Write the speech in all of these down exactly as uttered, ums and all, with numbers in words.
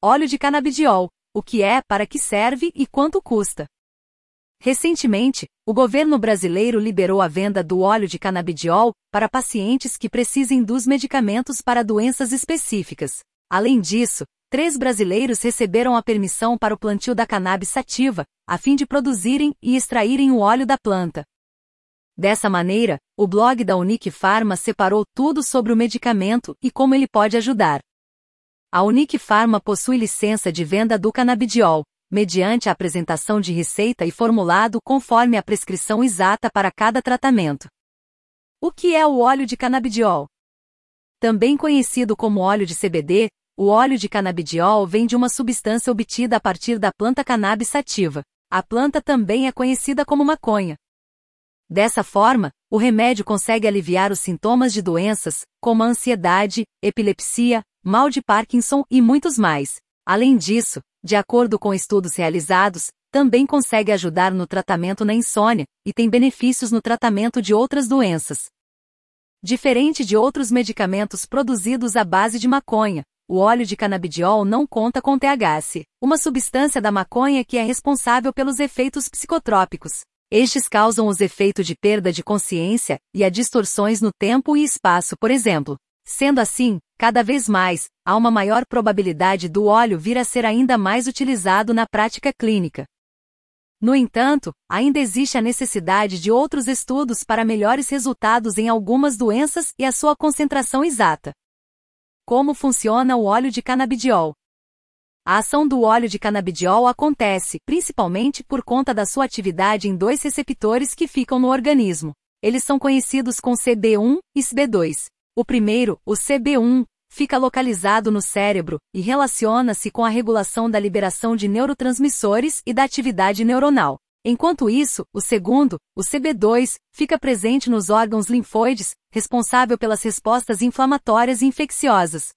óleo de canabidiol, o que é, para que serve e quanto custa. Recentemente, o governo brasileiro liberou a venda do óleo de canabidiol para pacientes que precisem dos medicamentos para doenças específicas. Além disso, três brasileiros receberam a permissão para o plantio da cannabis sativa, a fim de produzirem e extraírem o óleo da planta. Dessa maneira, o blog da Unique Pharma separou tudo sobre o medicamento e como ele pode ajudar. A Unique Pharma possui licença de venda do canabidiol, mediante a apresentação de receita e formulado conforme a prescrição exata para cada tratamento. O que é o óleo de canabidiol? Também conhecido como óleo de C B D, o óleo de canabidiol vem de uma substância obtida a partir da planta cannabis sativa. A planta também é conhecida como maconha. Dessa forma, o remédio consegue aliviar os sintomas de doenças, como a ansiedade, epilepsia, mal de Parkinson e muitos mais. Além disso, de acordo com estudos realizados, também consegue ajudar no tratamento na insônia, e tem benefícios no tratamento de outras doenças. Diferente de outros medicamentos produzidos à base de maconha, o óleo de canabidiol não conta com T H C, uma substância da maconha que é responsável pelos efeitos psicotrópicos. Estes causam os efeitos de perda de consciência e a distorções no tempo e espaço, por exemplo. Sendo assim, cada vez mais, há uma maior probabilidade do óleo vir a ser ainda mais utilizado na prática clínica. No entanto, ainda existe a necessidade de outros estudos para melhores resultados em algumas doenças e a sua concentração exata. Como funciona o óleo de canabidiol? A ação do óleo de canabidiol acontece, principalmente por conta da sua atividade em dois receptores que ficam no organismo. Eles são conhecidos como C B um e C B dois. O primeiro, o C B um, fica localizado no cérebro e relaciona-se com a regulação da liberação de neurotransmissores e da atividade neuronal. Enquanto isso, o segundo, o C B dois, fica presente nos órgãos linfóides, responsável pelas respostas inflamatórias e infecciosas.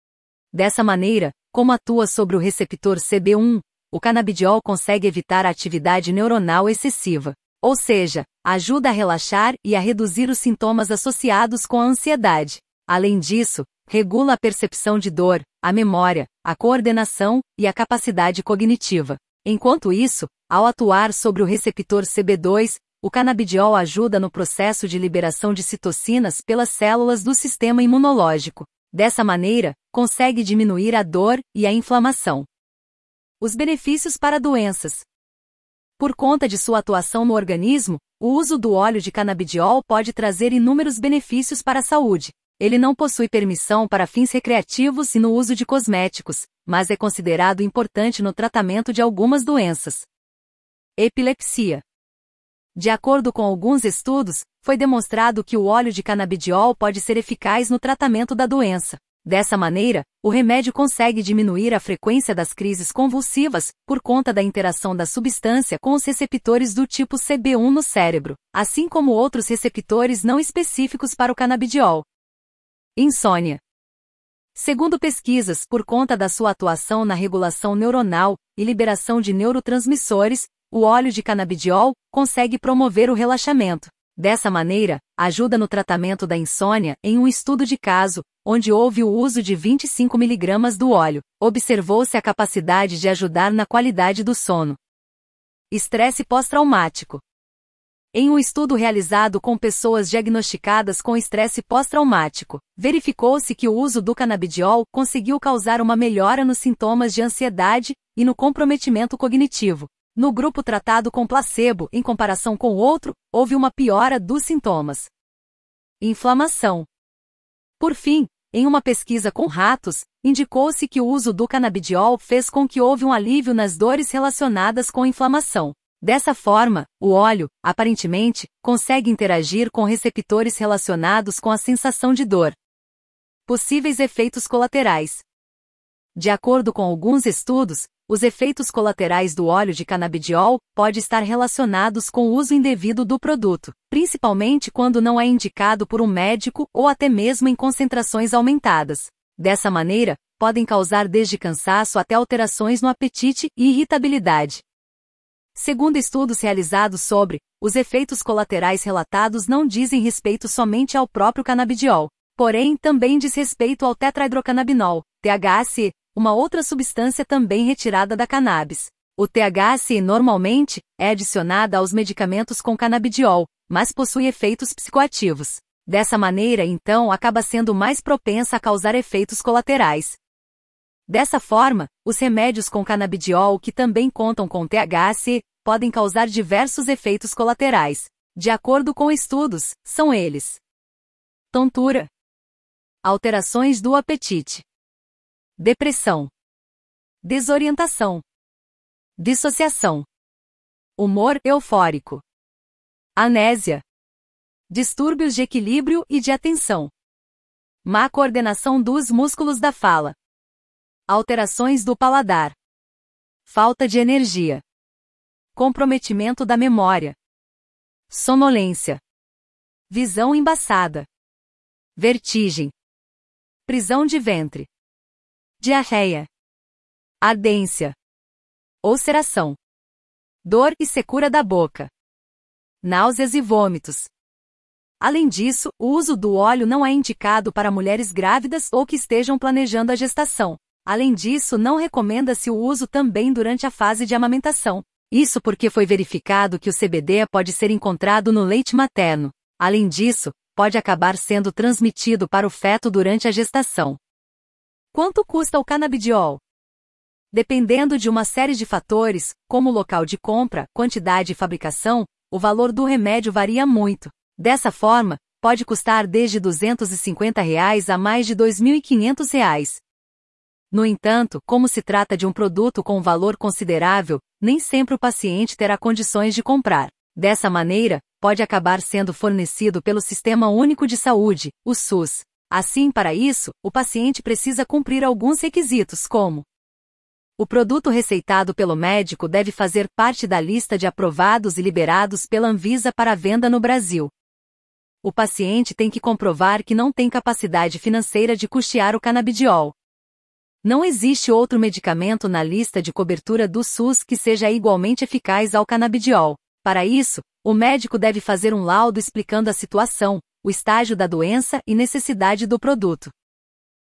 Dessa maneira, como atua sobre o receptor C B um, o canabidiol consegue evitar a atividade neuronal excessiva. Ou seja, ajuda a relaxar e a reduzir os sintomas associados com a ansiedade. Além disso, regula a percepção de dor, a memória, a coordenação e a capacidade cognitiva. Enquanto isso, ao atuar sobre o receptor C B dois, o canabidiol ajuda no processo de liberação de citocinas pelas células do sistema imunológico. Dessa maneira, consegue diminuir a dor e a inflamação. Os benefícios para doenças. Por conta de sua atuação no organismo, o uso do óleo de canabidiol pode trazer inúmeros benefícios para a saúde. Ele não possui permissão para fins recreativos e no uso de cosméticos, mas é considerado importante no tratamento de algumas doenças. Epilepsia. De acordo com alguns estudos, foi demonstrado que o óleo de canabidiol pode ser eficaz no tratamento da doença. Dessa maneira, o remédio consegue diminuir a frequência das crises convulsivas, por conta da interação da substância com os receptores do tipo C B um no cérebro, assim como outros receptores não específicos para o canabidiol. Insônia. Segundo pesquisas, por conta da sua atuação na regulação neuronal e liberação de neurotransmissores, o óleo de canabidiol consegue promover o relaxamento. Dessa maneira, ajuda no tratamento da insônia. Em um estudo de caso, onde houve o uso de vinte e cinco miligramas do óleo, observou-se a capacidade de ajudar na qualidade do sono. Estresse pós-traumático. Em um estudo realizado com pessoas diagnosticadas com estresse pós-traumático, verificou-se que o uso do canabidiol conseguiu causar uma melhora nos sintomas de ansiedade e no comprometimento cognitivo. No grupo tratado com placebo, em comparação com o outro, houve uma piora dos sintomas. Inflamação. Por fim, em uma pesquisa com ratos, indicou-se que o uso do canabidiol fez com que houve um alívio nas dores relacionadas com inflamação. Dessa forma, o óleo, aparentemente, consegue interagir com receptores relacionados com a sensação de dor. Possíveis efeitos colaterais. De acordo com alguns estudos, os efeitos colaterais do óleo de canabidiol podem estar relacionados com o uso indevido do produto, principalmente quando não é indicado por um médico ou até mesmo em concentrações aumentadas. Dessa maneira, podem causar desde cansaço até alterações no apetite e irritabilidade. Segundo estudos realizados sobre, os efeitos colaterais relatados não dizem respeito somente ao próprio canabidiol, porém também diz respeito ao tetrahidrocannabinol, T H C, uma outra substância também retirada da cannabis. O T H C normalmente é adicionada aos medicamentos com canabidiol, mas possui efeitos psicoativos. Dessa maneira, então, acaba sendo mais propensa a causar efeitos colaterais. Dessa forma, os remédios com canabidiol que também contam com T H C podem causar diversos efeitos colaterais. De acordo com estudos, são eles: tontura, alterações do apetite, depressão, desorientação, dissociação, humor eufórico, anésia, distúrbios de equilíbrio e de atenção, má coordenação dos músculos da fala, alterações do paladar, falta de energia, comprometimento da memória, sonolência, visão embaçada, vertigem, prisão de ventre, diarreia, ardência, ulceração, dor e secura da boca, náuseas e vômitos. Além disso, o uso do óleo não é indicado para mulheres grávidas ou que estejam planejando a gestação. Além disso, não recomenda-se o uso também durante a fase de amamentação. Isso porque foi verificado que o C B D pode ser encontrado no leite materno. Além disso, pode acabar sendo transmitido para o feto durante a gestação. Quanto custa o canabidiol? Dependendo de uma série de fatores, como local de compra, quantidade e fabricação, o valor do remédio varia muito. Dessa forma, pode custar desde duzentos e cinquenta reais a mais de dois mil e quinhentos reais. No entanto, como se trata de um produto com valor considerável, nem sempre o paciente terá condições de comprar. Dessa maneira, pode acabar sendo fornecido pelo Sistema Único de Saúde, o SUS. Assim, para isso, o paciente precisa cumprir alguns requisitos como: o produto receitado pelo médico deve fazer parte da lista de aprovados e liberados pela Anvisa para venda no Brasil. O paciente tem que comprovar que não tem capacidade financeira de custear o canabidiol. Não existe outro medicamento na lista de cobertura do SUS que seja igualmente eficaz ao canabidiol. Para isso, o médico deve fazer um laudo explicando a situação, o estágio da doença e necessidade do produto.